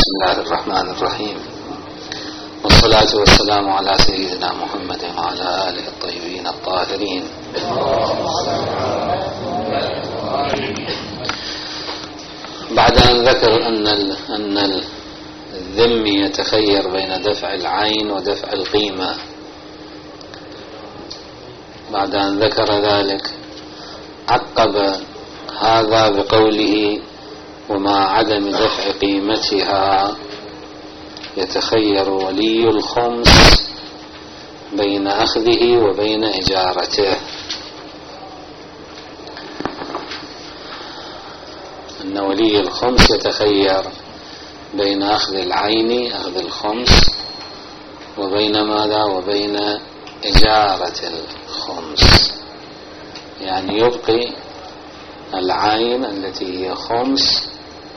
بسم الله الرحمن الرحيم، والصلاة والسلام على سيدنا محمد وعلى آله الطيبين الطاهرين. بعد أن ذكر أن الذم يتخير بين دفع العين ودفع القيمة، بعد أن ذكر ذلك عقب هذا بقوله: ومع عدم دفع قيمتها يتخير ولي الخمس بين أخذه وبين إجارته. أن ولي الخمس يتخير بين أخذ العين، أخذ الخمس، وبين ماذا؟ وبين إجارة الخمس، يعني يبقي العين التي هي خمس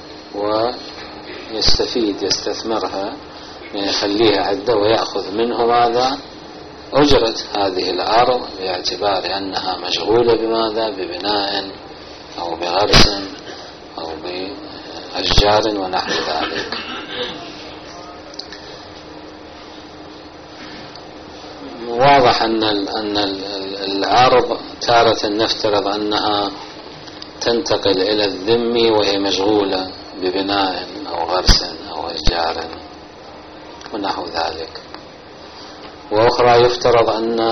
يستثمرها، يخليها عدة ويأخذ منه ماذا؟ أجرة هذه الأرض، باعتبار أنها مشغولة بماذا؟ ببناء أو بغرس أو بأشجار ونحو ذلك. واضح أن الأرض تارة نفترض أنها تنتقل إلى الذم وهي مشغولة ببناء أو غرس أو أشجار ونحو ذلك، وأخرى يفترض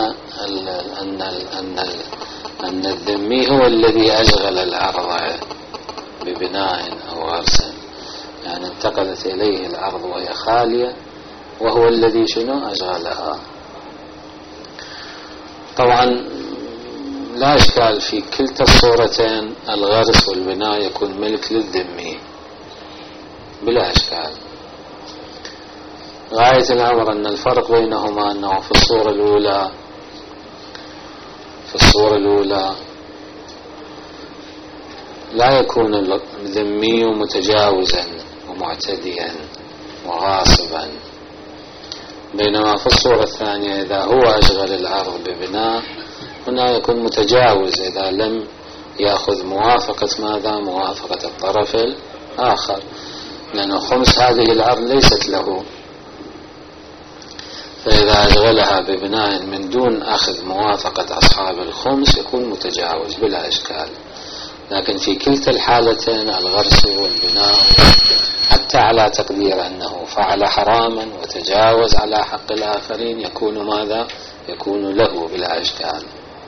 أن الذمي هو الذي أشغل الأرض ببناء أو غرس، يعني انتقلت إليه الأرض وهي خالية وهو الذي أشغلها. طبعا لا إشكال في كلتا الصورتين، الغرس والبناء يكون ملك للذمي بلا إشكال. غاية الأمر أن الفرق بينهما أنه في الصورة الأولى لا يكون الذمي متجاوزا ومعتديا وغاصبا، بينما في الصورة الثانية إذا هو أشغل الأرض ببناء هنا يكون متجاوز إذا لم يأخذ موافقة ماذا؟ موافقة الطرف الآخر، لأن خمس هذه الأرض ليست له، فإذا أشغلها ببناء من دون أخذ موافقة أصحاب الخمس يكون متجاوز بلا إشكال. لكن في كلتا الحالتين، الغرس والبناء، حتى على تقدير أنه فعل حراما وتجاوز على حق الآخرين، يكون ماذا؟ يكون له بلا إشكال.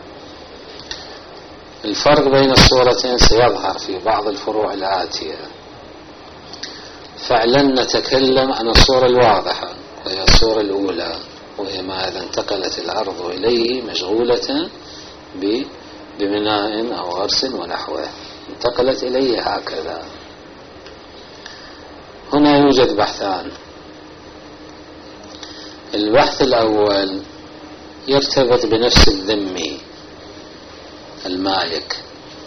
الفرق بين الصورتين سيظهر في بعض الفروع الآتية. فعلا نتكلم عن الصورة الواضحة وهي الصورة الأولى، وهي ما إذا انتقلت الأرض إليه مشغولة ببناء أو غرس ونحوه، انتقلت إليه هكذا. هنا يوجد بحثان. البحث الأول يرتبط بنفس الذمي المالك،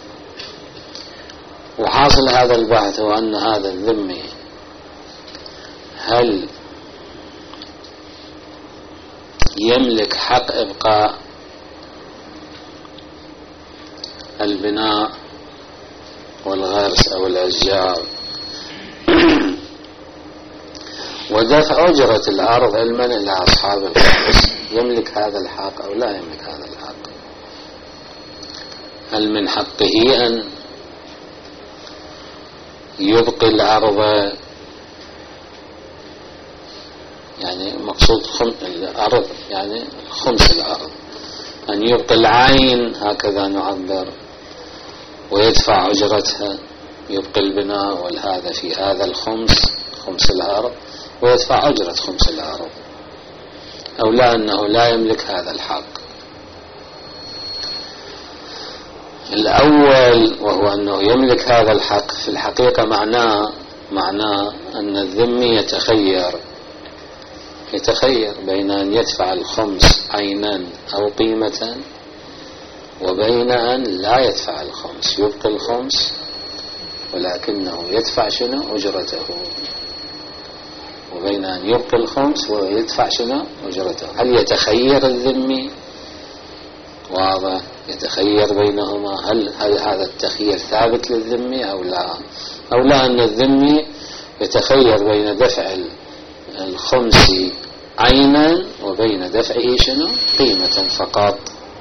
وحاصل هذا البحث هو أن هذا الذمي هل يملك حق إبقاء البناء والغرس أو الأشجار ودفع أجرة الأرض علما إلى أصحاب الخمس، يملك هذا الحق أو لا يملك هذا الحق؟ هل من حقه أن يبقي الأرض، يعني مقصود الأرض يعني خمس الأرض، أن يبقي العين هكذا نعبر ويدفع أجرتها، يبقي البناء والهذا في هذا خمس الأرض ويدفع أجرة خمس الأرض، أو لا أنه لا يملك هذا الحق؟ الأول وهو أنه يملك هذا الحق في الحقيقة معناه أن الذمي يتخير بين أن يدفع الخمس عينا أو قيمة وبين أن لا يدفع الخمس، يبقي الخمس ولكنه يدفع أجرته، وبين أن يبقي الخمس ويدفع أجرته. هل يتخير الذمي؟ واضح، يتخير بينهما. هل هذا التخيير ثابت للذمي أو لا أن الذمي يتخير بين دفع الخمس عينا وبين دفعه شنو قيمة فقط،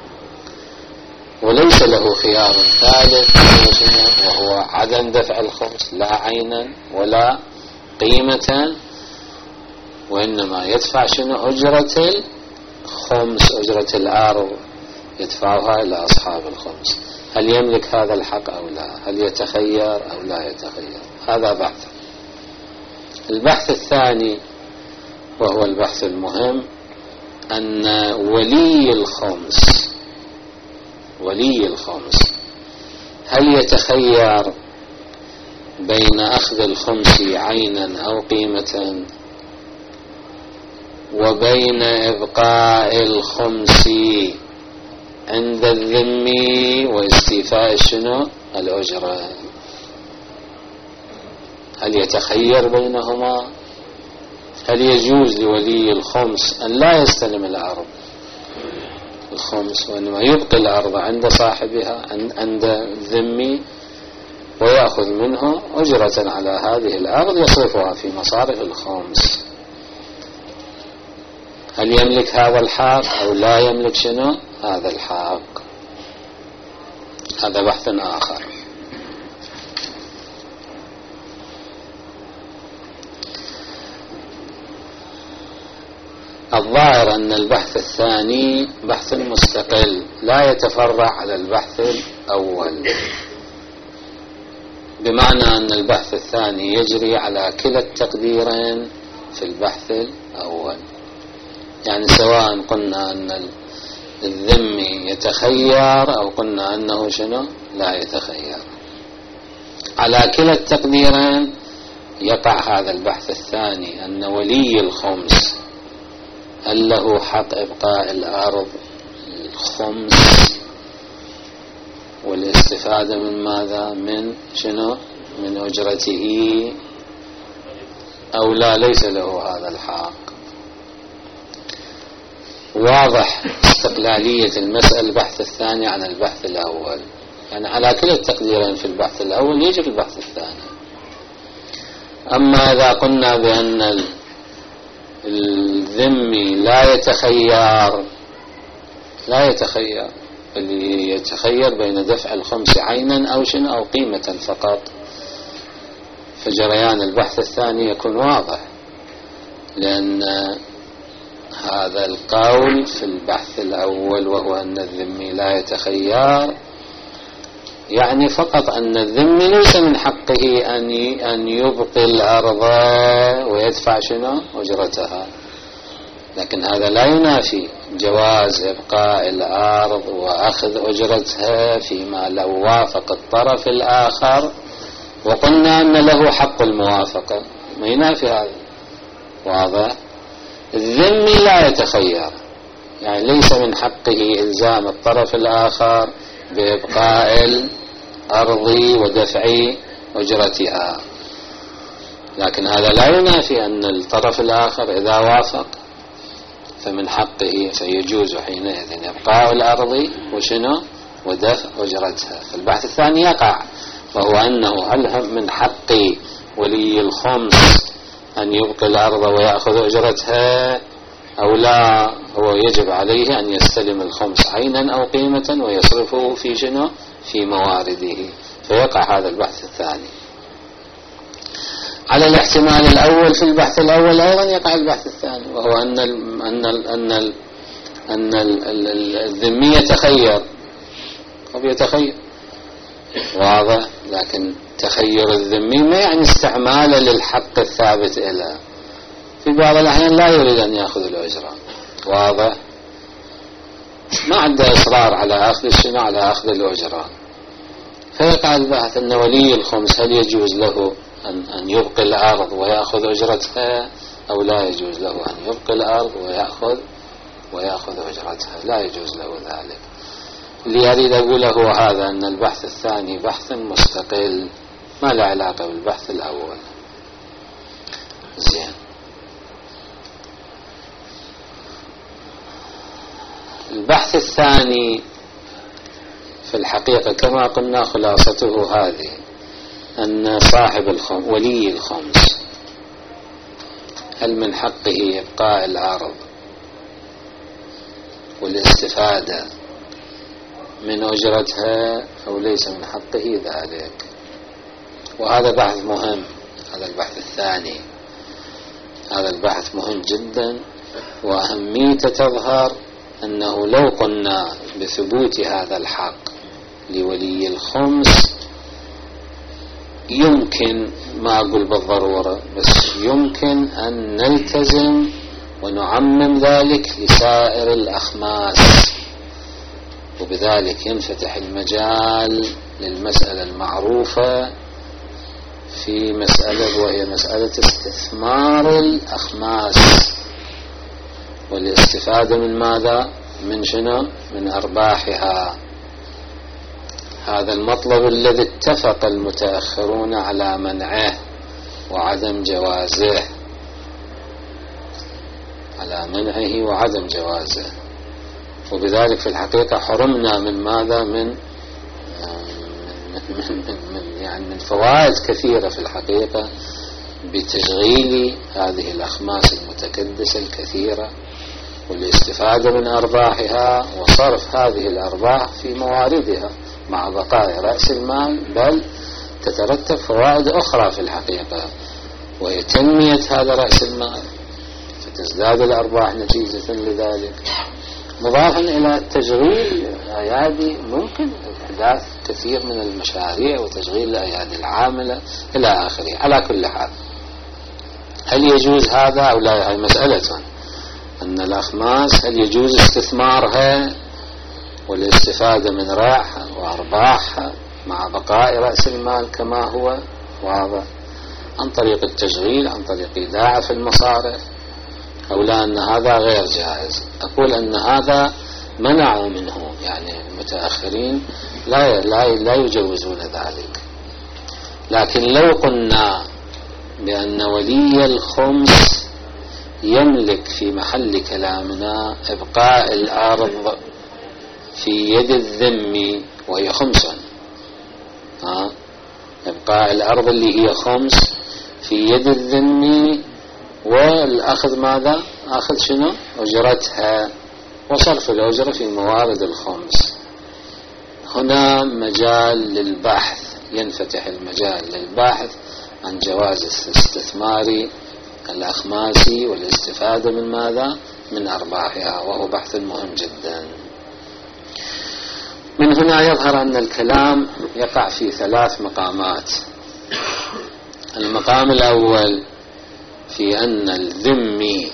وليس له خيار ثالث وهو عدم دفع الخمس لا عينا ولا قيمة، وإنما يدفع شنو أجرة الخمس، أجرة الأرض يدفعها إلى أصحاب الخمس. هل يملك هذا الحق أو لا؟ هل يتخير أو لا يتخير؟ هذا بحث. البحث الثاني وهو البحث المهم، أن ولي الخمس هل يتخير بين أخذ الخمس عينا أو قيمة وبين إبقاء الخمس عند الذمي واستيفاء شنو الأجرة؟ هل يتخير بينهما؟ هل يجوز لولي الخمس أن لا يستلم الأرض الخمس وإنما يبقي الأرض عند صاحبها عند الذمي ويأخذ منه أجرة على هذه الأرض يصرفها في مصارف الخمس؟ هل يملك هذا الحق أو لا يملك شنو هذا الحق؟ هذا بحث آخر. الظاهر أن البحث الثاني بحث مستقل لا يتفرع على البحث الأول، بمعنى أن البحث الثاني يجري على كلا التقديرين في البحث الأول. يعني سواء قلنا أن الذمي يتخير أو قلنا أنه شنو لا يتخير، على كلا التقديرين يقع هذا البحث الثاني، أن ولي الخمس هل له حق إبقاء الأرض الخمس والاستفادة من ماذا؟ من شنو؟ من أجرته، أو لا ليس له هذا الحق. واضح استقلالية المسألة البحث الثاني عن البحث الأول، يعني على كلا التقديرين في البحث الأول يجري البحث الثاني. أما إذا قلنا بأن الذمي لا يتخير اللي يتخير بين دفع الخمس عينا أو شنو أو قيمة فقط، فجريان البحث الثاني يكون واضح، لأن هذا القول في البحث الأول وهو أن الذمي لا يتخير يعني فقط أن الذمي ليس من حقه أن يبقي الأرض ويدفع شنو أجرتها، لكن هذا لا ينافي جواز إبقاء الأرض وأخذ أجرتها فيما لو وافق الطرف الآخر وقلنا أن له حق الموافقة، ما ينافي هذا. واضح؟ الذمي لا يتخير، يعني ليس من حقه إلزام الطرف الآخر بإبقاء الأرض ودفع أجرتها، لكن هذا لا ينافي أن الطرف الآخر إذا وافق فمن حقه فيجوز حينئذ إبقاء الأرض وشنو ودفع أجرتها. فالبحث الثاني يقع، وهو أنه هل من حق ولي الخمس أن يبقي الأرض ويأخذ أجرتها أو لا؟ هو يجب عليه أن يستلم الخمس عينا أو قيمة ويصرفه في شنو في موارده، فيقع هذا البحث الثاني. على الاحتمال الأول في البحث الأول أيضا يقع البحث الثاني، وهو أن الذمي يتخير أو يتخير. واضح؟ لكن تخير الذمي ما يعني استعماله للحق الثابت له، في بعض الأحيان لا يريد أن يأخذ الأجرة. واضح؟ ما عنده إصرار على أخذ الشنو على أخذ الأجرة، فيقع البحث أن ولي الخمس هل يجوز له أن يبقي الأرض ويأخذ أجرتها أو لا يجوز له أن يبقي الأرض ويأخذ أجرتها؟ لا يجوز له ذلك. اللي أريد أقوله هو هذا، أن البحث الثاني بحث مستقل ما له علاقة بالبحث الأول. زين، البحث الثاني في الحقيقة كما قلنا خلاصته هذه، أن صاحب ولي الخمس هل من حقه إبقاء الأرض والاستفادة من أجرتها أو ليس من حقه ذلك؟ وهذا بحث مهم، هذا البحث الثاني، هذا البحث مهم جدا، وأهميته تظهر أنه لو قلنا بثبوت هذا الحق لولي الخمس يمكن، ما أقول بالضرورة، بس يمكن أن نلتزم ونعمم ذلك لسائر الأخماس، وبذلك ينفتح المجال للمسألة المعروفة في مسألة، وهي مسألة استثمار الأخماس والاستفادة من ماذا؟ من شنو؟ من أرباحها. هذا المطلب الذي اتفق المتأخرون على منعه وعدم جوازه، على منعه وعدم جوازه، وبذلك في الحقيقة حرمنا من ماذا؟ من يعني فوائد كثيرة في الحقيقة بتشغيل هذه الأخماس المتكدسة الكثيرة والاستفادة من أرباحها وصرف هذه الأرباح في مواردها مع بقاء رأس المال، بل تترتب فوائد أخرى في الحقيقة، وهي تنمية هذا رأس المال، فتزداد الأرباح نتيجة لذلك، مضافا إلى تشغيل أيادي، ممكن إحداث كثير من المشاريع وتشغيل الأيادي العاملة إلى آخره. على كل حال، هل يجوز هذا أو لا؟ هي مسألة أن الأخماس هل يجوز استثمارها والاستفادة من رائحها وأرباحها مع بقاء رأس المال كما هو واضح، عن طريق التشغيل، عن طريق إيداع في المصارف، أو لا أن هذا غير جائز؟ أقول أن هذا منعوا منه، يعني المتأخرين لا يجوزون ذلك. لكن لو قلنا بأن ولي الخمس يملك في محل كلامنا إبقاء الأرض في يد الذمي وهي خمس، إبقاء الأرض اللي هي خمس في يد الذمي، والأخذ ماذا؟ أخذ شنو؟ أجرتها وصرف الأجرة في موارد الخمس. هنا مجال للبحث، ينفتح المجال للبحث عن جواز استثمار الأخماس والاستفادة من ماذا؟ من أرباحها، وهو بحث مهم جدا. من هنا يظهر أن الكلام يقع في 3 مقامات. المقام الأول في أن الذمي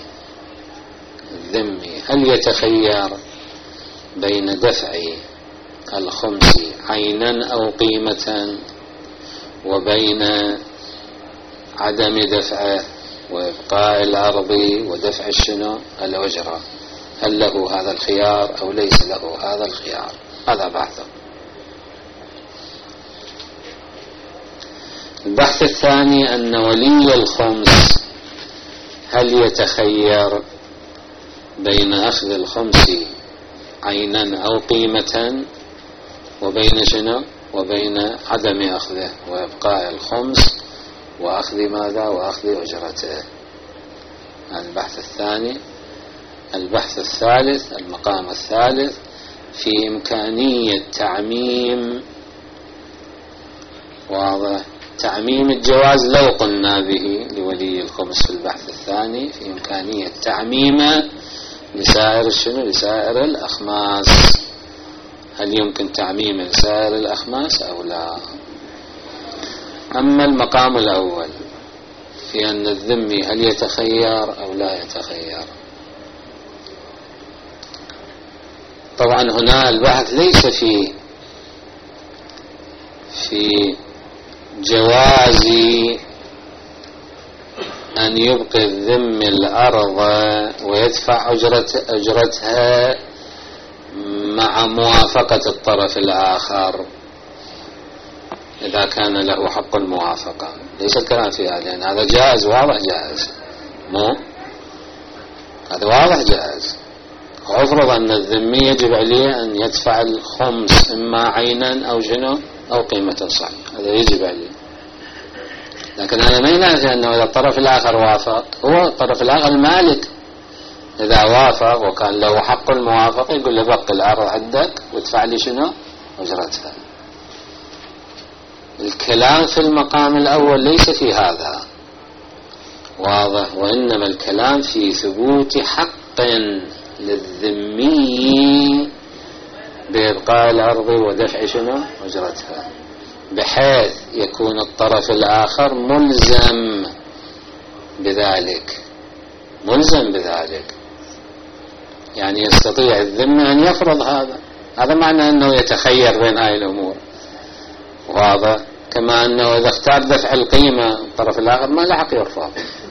هل يتخير بين دفع الخمس عينا أو قيمة وبين عدم دفعه وإبقاء الأرض ودفع الشنو؟ الأجرة. هل له هذا الخيار أو ليس له هذا الخيار؟ هذا بحثه. البحث الثاني أن ولي الخمس هل يتخير بين أخذ الخمس عينا أو قيمة وبين شنو؟ وبين عدم أخذه وإبقاء الخمس وأخذ ماذا؟ وأخذ أجرته. هذا البحث الثاني. البحث الثالث، المقام الثالث، في إمكانية تعميم، واضح، تعميم الجواز لو قلنا به لولي الخمس في البحث الثاني، في إمكانية تعميمه لسائر الشنو؟ لسائر الأخماس. هل يمكن تعميم لسائر الأخماس أو لا؟ أما المقام الأول في أن الذمي هل يتخير أو لا يتخير، طبعا هنا البحث ليس في جواز أن يبقي الذمي الأرض ويدفع أجرتها مع موافقة الطرف الآخر إذا كان له حق الموافقة. ليس الكلام في هذا، لأن هذا جائز، واضح جائز، مو هذا واضح جائز. وأفرض أن الذمي يجب عليه أن يدفع الخمس إما عينا أو شنو أو قيمة صحيح، هذا يجب عليه. لكن هذا ما ينافي أنه إذا الطرف الآخر وافق، هو الطرف الآخر المالك إذا وافق وكان له حق الموافقة يقول له بقي الأرض عندك وادفع لي شنو أجرتها. الكلام في المقام الأول ليس في هذا، واضح، وإنما الكلام في ثبوت حق للذمي بإبقاء الأرض ودفع شنو أجرتها، بحيث يكون الطرف الآخر ملزم بذلك، ملزم بذلك، يعني يستطيع الذمي أن يفرض هذا معنى أنه يتخير بين هاي الأمور، واضح، كما أنه إذا اختار دفع القيمة الطرف الآخر ما له حق يرفض،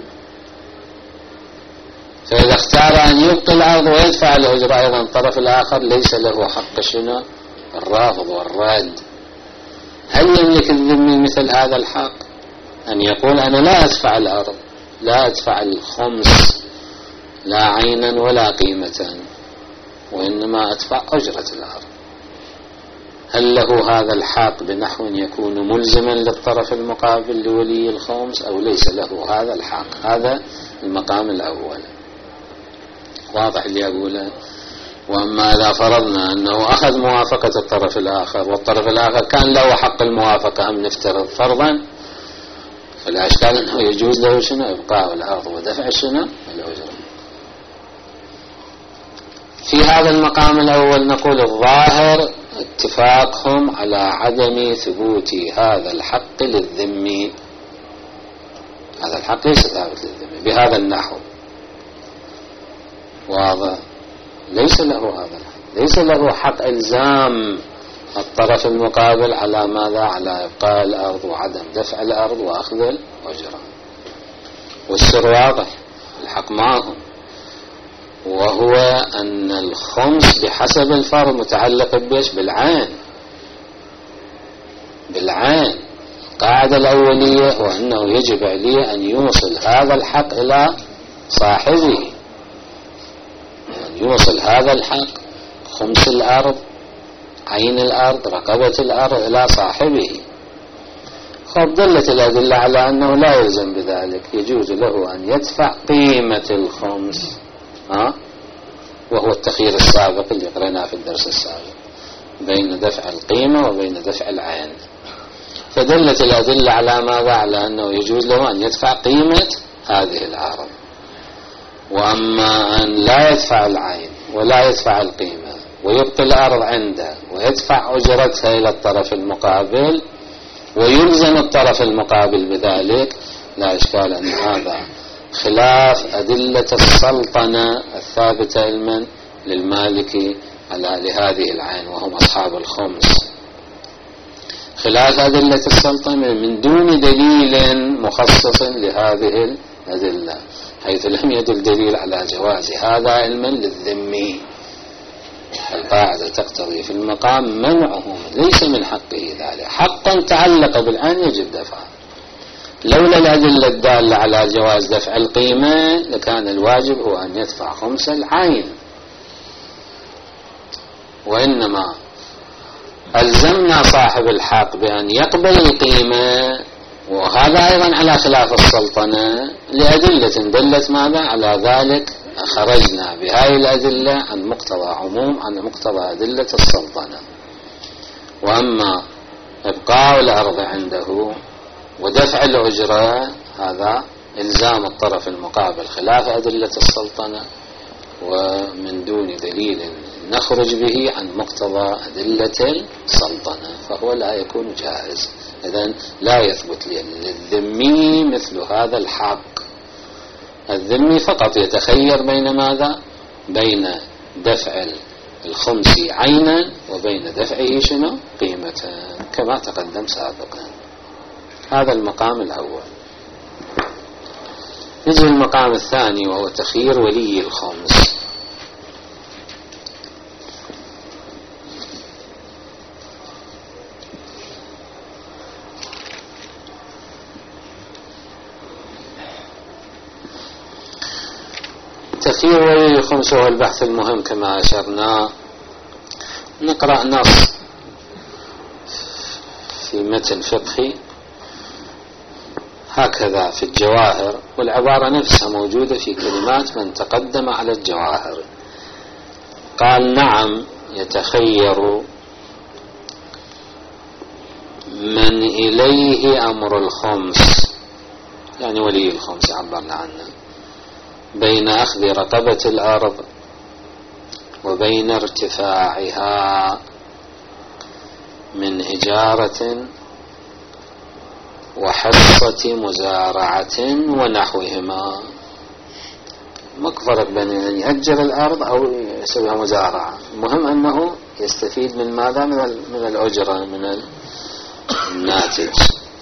فإذا اختار أن يبقي الأرض ويدفع الأجرة أيضا الطرف الآخر ليس له حق شنو الرافض والرد. هل يملك الذمي مثل هذا الحق أن يقول أنا لا أدفع الأرض، لا أدفع الخمس لا عينا ولا قيمة، وإنما أدفع أجرة الأرض؟ هل له هذا الحق بنحو يكون ملزما للطرف المقابل لولي الخمس أو ليس له هذا الحق؟ هذا المقام الأول، واضح اللي أقوله. وأما إذا فرضنا أنه أخذ موافقة الطرف الآخر والطرف الآخر كان له حق الموافقة، أم نفترض فرضا، فلا إشكال أنه يجوز له شنو إبقاء الأرض ودفع شنو الأجرة. في هذا المقام الأول نقول الظاهر اتفاقهم على عدم ثبوت هذا الحق للذمي، هذا الحق ليس ثابت للذمي بهذا النحو، واضح، ليس له هذا الحق، ليس له حق إلزام الطرف المقابل على ماذا؟ على إبقاء الأرض وعدم دفع الأرض وأخذ الأجرة. والسر واضح، الحق معهم، وهو أن الخمس بحسب الفرض متعلق بيش بالعين، بالعين. القاعدة الأولية هو أنه يجب عليه أن يوصل هذا الحق إلى صاحبه، أن يوصل هذا الحق خمس الأرض، عين الأرض، رقبة الأرض إلى صاحبه. خب دلت الأدلة على أنه لا يلزم بذلك، يجوز له أن يدفع قيمة الخمس، وهو التخيير السابق اللي قرأناه في الدرس السابق بين دفع القيمة وبين دفع العين. فدلت الأدلة على ماذا؟ على أنه يجوز له أن يدفع قيمة هذه الأرض، وأما أن لا يدفع العين ولا يدفع القيمة ويبقي الأرض عنده ويدفع أجرتها إلى الطرف المقابل ويلزم الطرف المقابل بذلك، لا إشكال أن هذا خلاف أدلة السلطنة الثابتة علما للمالك لهذه العين وهم أصحاب الخمس، خلاف أدلة السلطنة من دون دليل مخصص لهذه الأدلة، حيث لم يدل دليل على جواز هذا علما للذمي. القاعدة تقتضي في المقام منعه، ليس من حقه ذلك، حقا تعلق بالعين يجب دفعه. لولا الأدلة الدالة على جواز دفع القيمة لكان الواجب هو أن يدفع خمس العين، وإنما ألزمنا صاحب الحق بأن يقبل القيمة، وهذا أيضا على خلاف السلطنة لأدلة دلت ماذا على ذلك، خرجنا بهذه الأدلة عن مقتضى عموم، عن مقتضى أدلة السلطنة. وأما إبقاء الأرض عنده ودفع الأجرة هذا إلزام الطرف المقابل خلاف أدلة السلطنة ومن دون دليل نخرج به عن مقتضى أدلة السلطنة، فهو لا يكون جائز. إذن لا يثبت للذمي مثل هذا الحق. الذمي فقط يتخير بين ماذا؟ بين دفع الخمس عينا وبين دفعه شنو؟ قيمة، كما تقدم سابقا. هذا المقام الأول. يجي المقام الثاني وهو تخيير ولي الخمس. تخيير ولي الخمس هو البحث المهم كما أشرنا. نقرأ نص في متن فقهي، هكذا في الجواهر، والعبارة نفسها موجودة في كلمات من تقدم على الجواهر. قال نعم يتخير من إليه أمر الخمس، يعني ولي الخمس عبرنا عنه، بين أخذ رقبة الأرض وبين ارتفاعها من إجارة وحصة مزارعة ونحوهما. ما فرق بين أن يأجر الأرض أو يسويها مزارعة، المهم أنه يستفيد من ماذا؟ من الأجرة، من الناتج،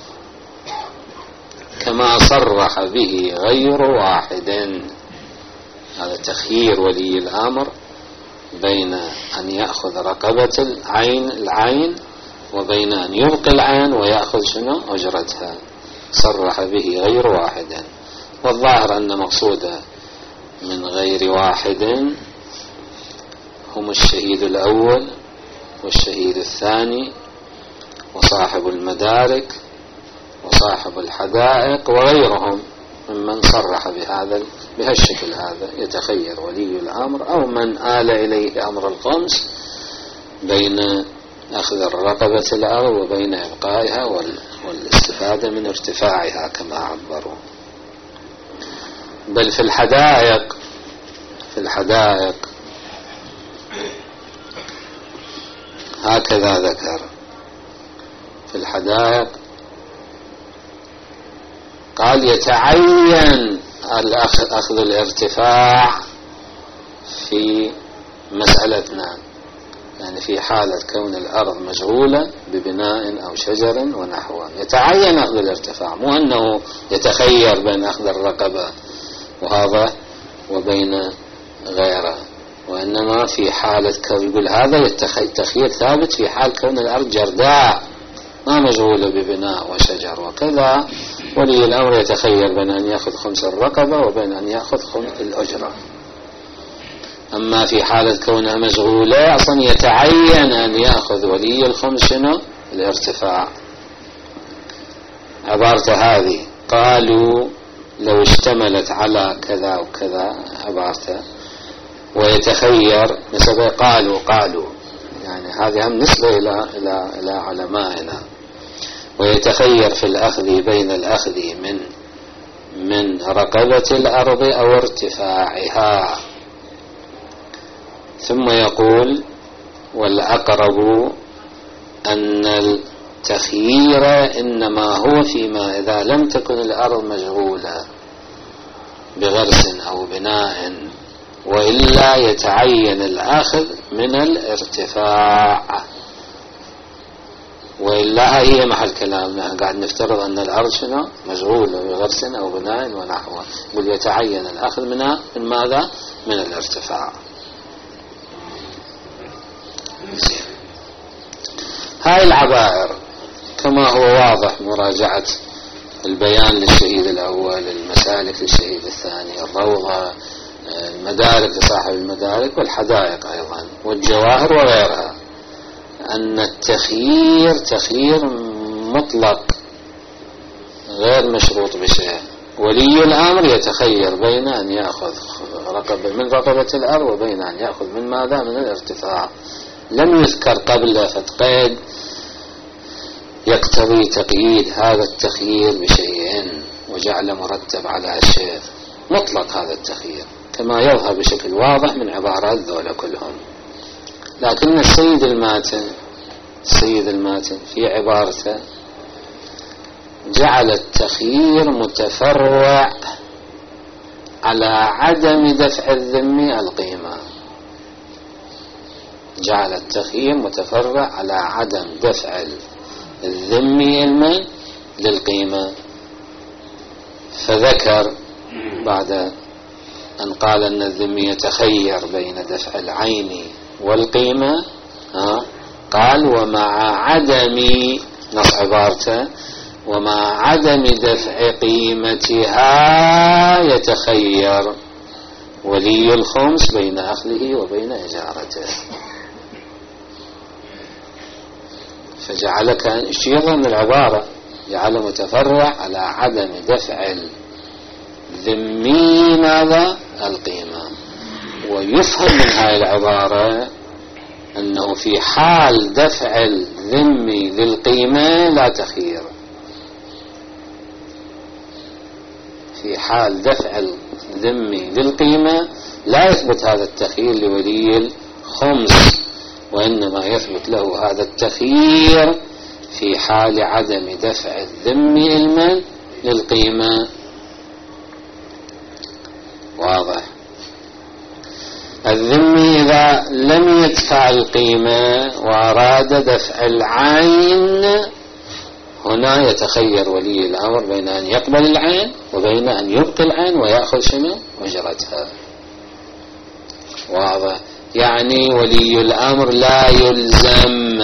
كما صرح به غير واحد. هذا تخيير ولي الأمر بين أن يأخذ رقبة العين وبين أن يبقي العين ويأخذ شنو؟ أجرتها. صرح به غير واحد، والظاهر أن مقصوده من غير واحد هم الشهيد الأول والشهيد الثاني وصاحب المدارك وصاحب الحدائق وغيرهم ممن صرح بهالشكل هذا. يتخير ولي الأمر أو من آل إليه أمر الخمس بين أخذ الرقبة الأرض وبين إبقائها والاستفادة من ارتفاعها كما عبروا. بل في الحدائق هكذا ذكر. في الحدائق قال يتعين أخذ الارتفاع في مسألتنا، يعني في حالة كون الأرض مشغولة ببناء أو شجر ونحوه يتعين أخذ الارتفاع، مو أنه يتخير بين أخذ الرقبة وهذا وبين غيره، وإنما في حالة كون، يقول هذا التخيير ثابت في حال كون الأرض جرداء ما مشغولة ببناء وشجر وكذا. ولي الأمر يتخير بين أن يأخذ خمس الرقبة وبين أن يأخذ خمس الأجرة. أما في حالة كونها مشغولة أصلا يتعين أن يأخذ ولي الخمس شنو؟ الارتفاع. عبارته هذه قالوا لو اشتملت على كذا وكذا عبارته، ويتخير نسبة قالوا يعني هذه هم نسبة إلى علمائنا. ويتخير في الأخذ بين الأخذ من رقبة الأرض أو ارتفاعها. ثم يقول والأقرب أن التخيير إنما هو فيما إذا لم تكن الأرض مشغولة بغرس أو بناء، وإلا يتعين الأخذ من الارتفاع. وإلا هي محل كلامنا، قاعد نفترض أن الأرض شنو؟ مشغولة بغرس أو بناء ونحوه، يقول يتعين الأخذ من ماذا؟ من الارتفاع. هاي العبائر كما هو واضح مراجعة البيان للشهيد الأول، المسالك للشهيد الثاني، الروضة، المدارك لصاحب المدارك، والحدائق أيضا، والجواهر وغيرها، أن التخيير تخيير مطلق غير مشروط بشيء. ولي الأمر يتخير بين أن يأخذ من رقبة الأرض وبين أن يأخذ من ماذا؟ من الارتفاع. لم يذكر قبل فتقيد يقتضي تقييد هذا التخيير بشيء وجعل مرتب على شيء. مطلق هذا التخيير كما يظهر بشكل واضح من عبارات ذولا كلهم. لكن السيد الماتن في عبارته جعل التخيير متفرع على عدم دفع الذمي القيمة. جعل التخيير متفرع على عدم دفع الذمي للقيمة. فذكر بعد أن قال أن الذمي يتخير بين دفع العين والقيمة، قال ومع عدم، نص عبارته، ومع عدم دفع قيمتها يتخير ولي الخمس بين أخذه وبين إجارته. فجعل كان يظهر من العبارة جعله متفرع على عدم دفع الذمي ماذا؟ القيمة. ويفهم من هاي العبارة أنه في حال دفع الذمي للقيمة لا تخيير. في حال دفع الذمي للقيمة لا يثبت هذا التخيير لولي الخمس، وإنما يثبت له هذا التخيير في حال عدم دفع الذمي المال للقيمة. واضح؟ الذمي إذا لم يدفع القيمة وأراد دفع العين، هنا يتخير ولي الأمر بين أن يقبل العين وبين أن يبقي العين ويأخذ شنو؟ أجرتها. واضح؟ يعني ولي الأمر لا يلزم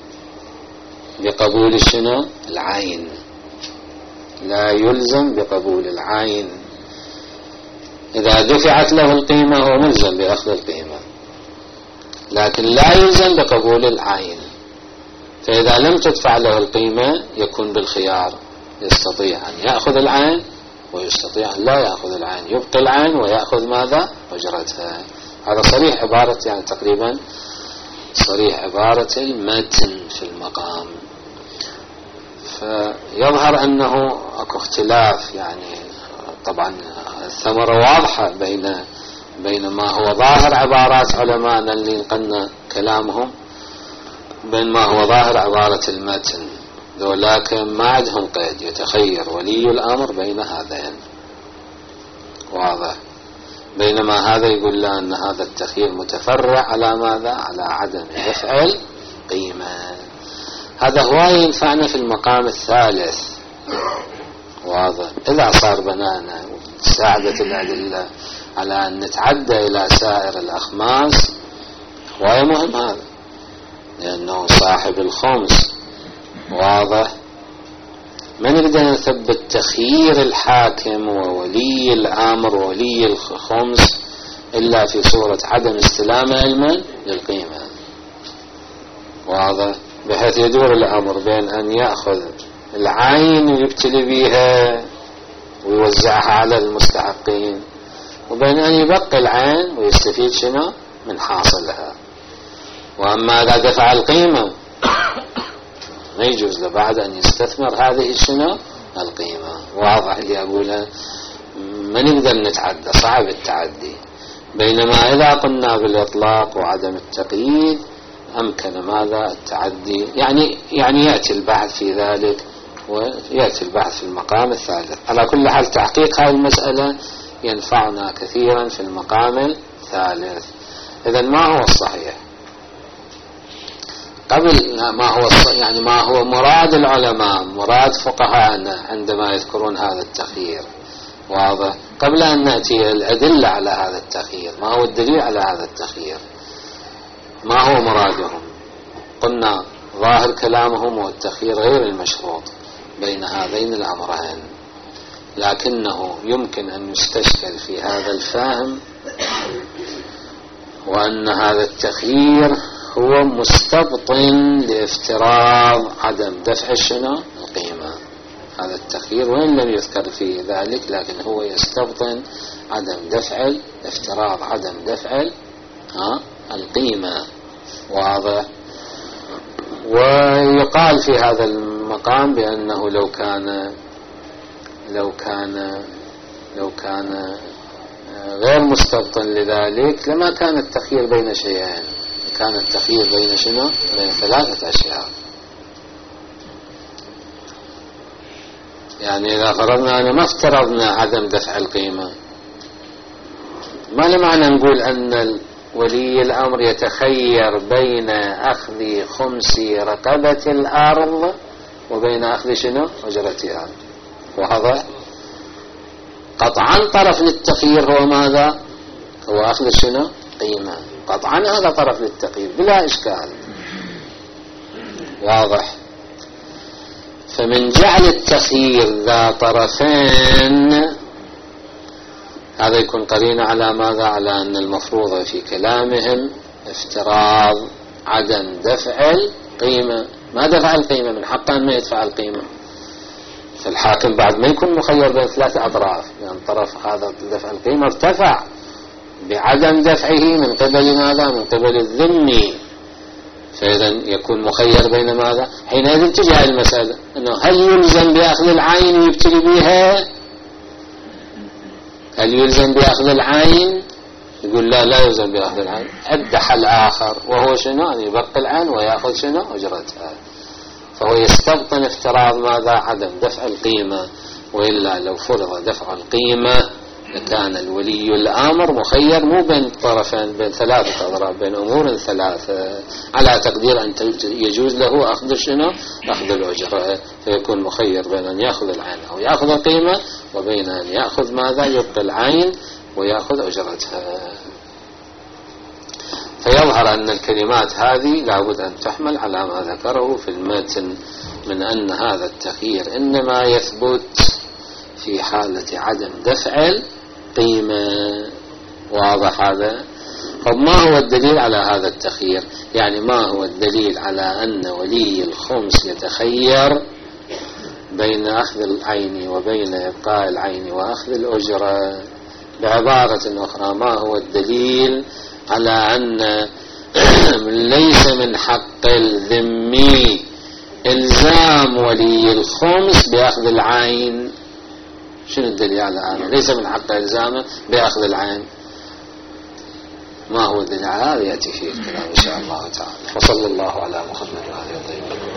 بقبول شنو؟ العين. لا يلزم بقبول العين. إذا دفعت له القيمة هو ملزم بأخذ القيمة، لكن لا يلزم بقبول العين. فإذا لم تدفع له القيمة يكون بالخيار، يستطيع أن يأخذ العين ويستطيع أن لا يأخذ العين، يبقي العين ويأخذ ماذا؟ أجرتها. هذا صريح عبارة، يعني تقريبا صريح عبارة المتن في المقام. فيظهر أنه أكو اختلاف، يعني طبعا الثمرة واضحة بين ما هو ظاهر عبارات علماءنا اللي نقلنا كلامهم بين ما هو ظاهر عبارة المتن، ولكن ما عندهم قيد، يتخير ولي الأمر بين هذين. واضح؟ بينما هذا يقول له أن هذا التخيير متفرع على ماذا؟ على عدم دفع القيمة. هذا هو ينفعنا في المقام الثالث. واضح؟ إذا صار بنانا ساعدت الأدلة على أن نتعدى إلى سائر الأخماس، هو مهم هذا، لأنه صاحب الخمس. واضح؟ ما نقدر نثبت تخيير الحاكم وولي الأمر وولي الخمس إلا في صورة عدم استلام المال للقيمة. واضح؟ بحيث يدور الأمر بين أن يأخذ العين ويبتلي بها ويوزعها على المستحقين، وبين أن يبقي العين ويستفيد شنو؟ من حاصلها. وأما إذا دفع القيمة ما يجوز له بعد أن يستثمر هذه شنو؟ القيمة. واضح اللي أقوله؟ ما نقدر نتعدى، صعب التعدي. بينما إذا قلنا بالإطلاق وعدم التقييد أمكن ماذا؟ التعدي. يعني يأتي البحث في ذلك، ويأتي البحث في المقام الثالث. على كل حال تحقيق هذه المسألة ينفعنا كثيرا في المقام الثالث. إذن ما هو الصحيح؟ قبل ما هو مراد العلماء، مراد فقهاءنا عندما يذكرون هذا التخيير. واضح؟ قبل أن نأتي الأدلة على هذا التخيير، ما هو الدليل على هذا التخيير؟ ما هو مرادهم؟ قلنا ظاهر كلامهم والتخيير غير المشروط بين هذين الأمرين، لكنه يمكن أن يستشكل في هذا الفهم، وأن هذا التخيير هو مستبطن لافتراض عدم دفع شنو؟ القيمة. هذا التخيير وإن لم يذكر في ذلك، لكن هو يستبطن عدم دفع افتراض عدم دفع القيمة. واضح؟ ويقال في هذا المقام بأنه لو كان غير مستبطن لذلك لما كان التخيير بين شيئين، كان التخيير بين شنو؟ بين ثلاثة أشياء. يعني إذا فرضنا أن ما افترضنا عدم دفع القيمة، ما لمعنى نقول أن ولي الأمر يتخير بين أخذ خمس رقبة الأرض وبين أخذ شنو؟ أجرتها. وهذا قطعا طرف للتخيير هو ماذا؟ هو أخذ شنو؟ قيمة. قطعا هذا طرف للتخيير بلا إشكال. واضح؟ فمن جعل التخيير ذا طرفين هذا يكون قرينة على ماذا؟ على أن المفروض في كلامهم افتراض عدم دفع القيمة. ما دفع القيمة، من حقه أن ما يدفع القيمة. فالحاكم بعد ما يكون مخير بين ثلاثة أطراف، يعني طرف هذا دفع القيمة ارتفع بعدم دفعه من قبل ماذا؟ من قبل الذمي، فإذا يكون مخير بين ماذا؟ حينئذ تجي هذه المسألة أنه هل يلزم بأخذ العين ويبتلي بها؟ هل يلزم بأخذ العين؟ يقول لا يلزم بأخذ العين. أدح الآخر وهو شنو؟ أن يبقى العين ويأخذ شنو؟ أجرتها. فهو يستبطن افتراض ماذا؟ عدم دفع القيمة، وإلا لو فرض دفع القيمة لكان الولي الآمر مخير مو بين طرفين، بين ثلاثة أضراب، بين أمور ثلاثة، على تقدير أن يجوز له أخذ شنو؟ أخذ الأجرة، فيكون مخير بين أن يأخذ العين أو يأخذ القيمة، وبين أن يأخذ ماذا؟ يبقى العين ويأخذ أجرتها. فيظهر أن الكلمات هذه لابد أن تحمل على ما ذكره في المتن من أن هذا التخيير إنما يثبت في حالة عدم دفع القيمة. واضح هذا؟ طب ما هو الدليل على هذا التخيير؟ يعني ما هو الدليل على أن ولي الخمس يتخير بين أخذ العين وبين إبقاء العين وأخذ الأجرة؟ بعبارة أخرى، ما هو الدليل على أن ليس من حق الذمي إلزام ولي الخمس بأخذ العين؟ شنو الدليل على هذا؟ ليس من حق إلزامه بأخذ العين. ما هو الدليل على هذا؟ يأتي فيه الكلام إن شاء الله تعالى. وصلى الله على محمد وعلى آله وصحبه.